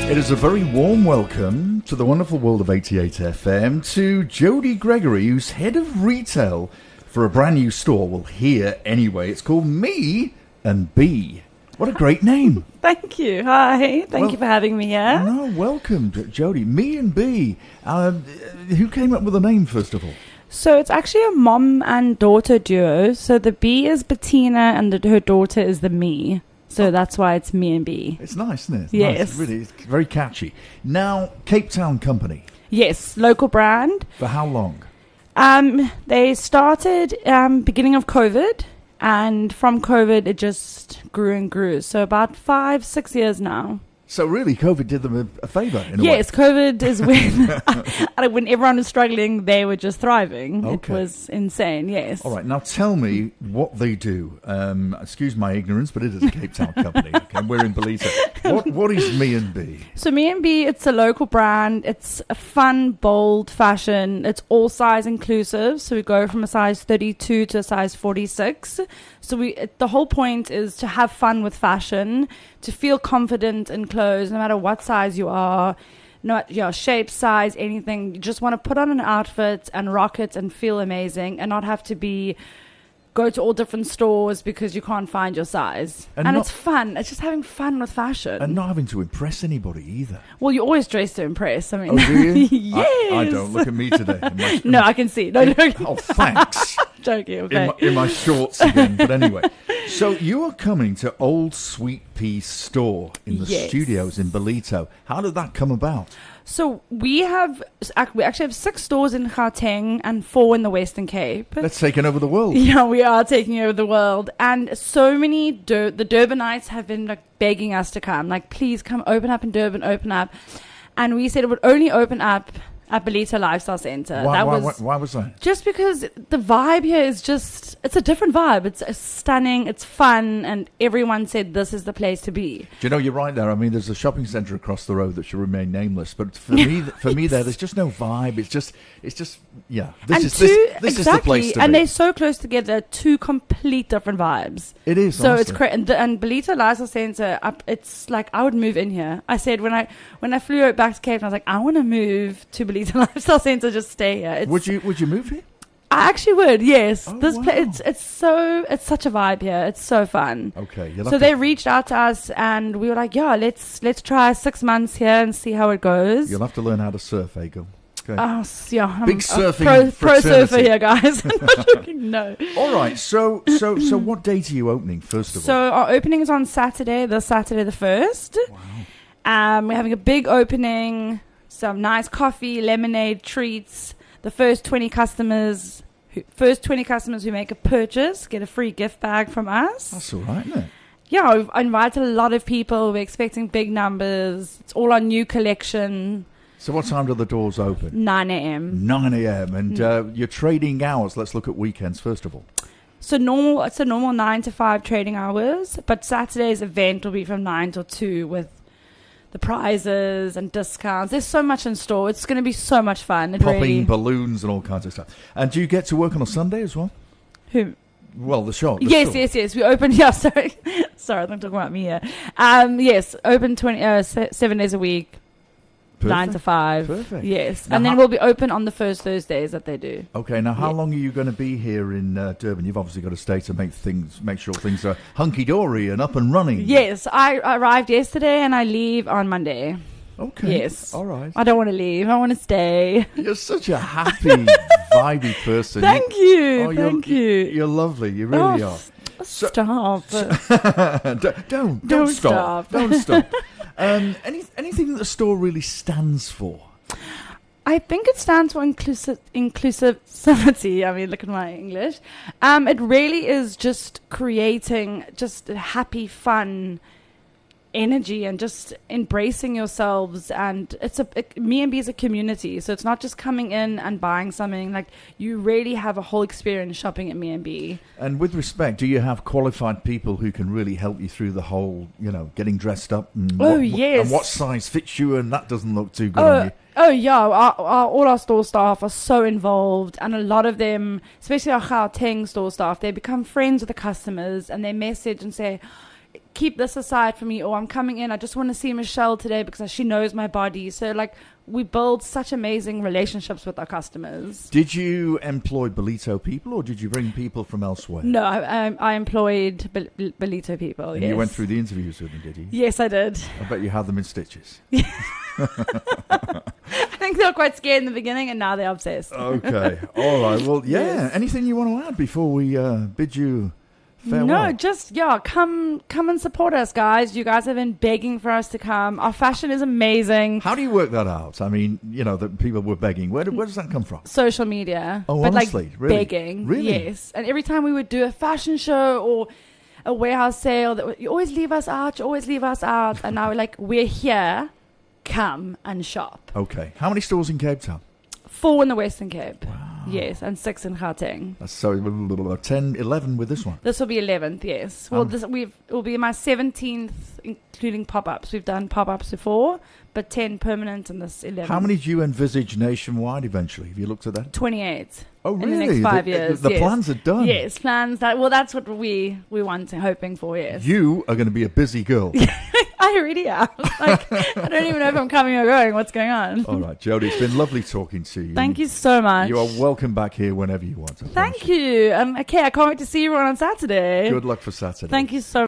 It is a very warm welcome to the wonderful world of 88 FM to Jody Gregory, who's head of retail for a brand new store. Well, here anyway. It's called Me and B. What a great name. Thank you. Hi. Thank you for having me here. No, welcome, Jody. Me and B. Who came up with the name, first of all? So it's actually a mom and daughter duo. So the B is Bettina and her daughter is the Me. So that's why it's Me and B. It's nice, isn't it? It's yes. Nice. Really, it's very catchy. Now, Cape Town Company. Yes, local brand. For how long? They started beginning of COVID, and from COVID it just grew and grew. So about 5-6 years now. So really, COVID did them a favour in a way. Yes, COVID is when everyone was struggling, they were just thriving. Okay. It was insane, yes. All right, now tell me what they do. Excuse my ignorance, but it is a Cape Town company. Okay, we're in Belize. What is Me and B? So Me and B, it's a local brand. It's a fun, bold fashion. It's all size inclusive. So we go from a size 32 to a size 46. So the whole point is to have fun with fashion, to feel confident in clothes, no matter what size you are, shape, size, anything. You just want to put on an outfit and rock it and feel amazing and not have to go to all different stores because you can't find your size. And it's fun. It's just having fun with fashion. And not having to impress anybody either. Well, you always dress to impress. I mean, oh, do you? Yes. I don't. Look at me today. No, I can see. No. Oh, thanks. Joking, okay. In my shorts again. But anyway, so you are coming to Old Sweet Pea store in the studios in Ballito. How did that come about? So we actually have 6 stores in Gauteng and 4 in the Western Cape. That's taking over the world. Yeah, we are taking over the world. And so many, the Durbanites have been begging us to come. Please come open up in Durban, open up. And we said it would only open up at Ballito Lifestyle Centre. Why was that? Just because the vibe here is it's a different vibe. It's stunning, it's fun, and everyone said this is the place to be. Do you know, you're right there. I mean, there's a shopping centre across the road that should remain nameless, but for me, there's just no vibe. It's just, yeah. This is the place to be. And they're so close together, 2 complete different vibes. It is. So honestly. It's crazy. And Ballito Lifestyle Centre, it's like I would move in here. I said when I flew back to Cape Town, I was like, I want to move to Ballito Lifestyle Centre, just stay here. Would you move here? I actually would, yes. Oh, it's such a vibe here. It's so fun. Okay. So they reached out to us and we were like, yeah, let's try 6 months here and see how it goes. You'll have to learn how to surf, Ego. Okay. Yeah, I'm big surfing pro surfer here, guys. I'm not joking, no. All right. So what date are you opening, first of all? So our opening is on Saturday the 1st. Wow. We're having a big opening. Some nice coffee, lemonade, treats. The first 20 customers who make a purchase get a free gift bag from us. That's all right, isn't it? Yeah, we've invited a lot of people. We're expecting big numbers. It's all our new collection. So what time do the doors open? 9 a.m. 9 a.m. And your trading hours, let's look at weekends first of all. So it's a normal 9 to 5 trading hours, but Saturday's event will be from 9 till 2 with the prizes and discounts. There's so much in store. It's going to be so much fun. Popping balloons and all kinds of stuff. And do you get to work on a Sunday as well? Who? Well, the shop. Yes. We open. Yeah, sorry, I'm talking about me here. Yes, open 7 days a week. Perfect. 9 to 5. Perfect. Yes. Now and then we'll be open on the first Thursdays that they do. Okay, now how long are you going to be here in Durban? You've obviously got to stay to make sure things are hunky-dory and up and running. Yes, I arrived yesterday and I leave on Monday. Okay. Yes. All right. I don't want to leave. I want to stay. You're such a happy, vibey person. Thank you. Thank you. You're lovely. You really are. Stop. Don't stop. Don't stop. Anything that the store really stands for? I think it stands for inclusivity. I mean, look at my English. It really is just creating just happy, fun energy and just embracing yourselves. And Me and B is a community, so it's not just coming in and buying something. Like, you really have a whole experience shopping at Me and B. And with respect, do you have qualified people who can really help you through the whole, getting dressed up and yes, and what size fits you and that doesn't look too good on you? Oh yeah, all our store staff are so involved, and a lot of them, especially our Gauteng store staff, they become friends with the customers and they message and say, keep this aside for me, or I'm coming in, I just want to see Michelle today because she knows my body. So like we build such amazing relationships with our customers. Did you employ Belito people, or did you bring people from elsewhere? No, I employed Belito people. And yes. you went through the interviews with them, did you? Yes, I did. I bet you had them in stitches. I think they were quite scared in the beginning, and now they're obsessed. Okay. All right. Well, yeah. Yes. Anything you want to add before we bid you farewell? No, just come and support us, guys. You guys have been begging for us to come. Our fashion is amazing. How do you work that out? I mean, the people were begging. Where does that come from? Social media. Oh, but honestly? like Really? begging. Really? Yes. And every time we would do a fashion show or a warehouse sale, you always leave us out. You always leave us out. And now we're here. Come and shop. Okay. How many stores in Cape Town? 4 in the Western Cape. Wow. Yes, and 6 in Gauteng. That's so 10, 11 with this one. This will be 11th, yes. Well, it will be my 17th, including pop-ups. We've done pop-ups before, but 10 permanent and this 11th. How many do you envisage nationwide eventually? Have you looked at that? 28. Oh, in really? the next 5 years. The yes. plans are done. Yes, plans. That's what we want and hoping for, yes. You are going to be a busy girl. I already am. I don't even know if I'm coming or going. What's going on? All right, Jodie, it's been lovely talking to you. Thank you so much. You are welcome back here whenever you want. Thank you. Okay, I can't wait to see everyone on Saturday. Good luck for Saturday. Thank you so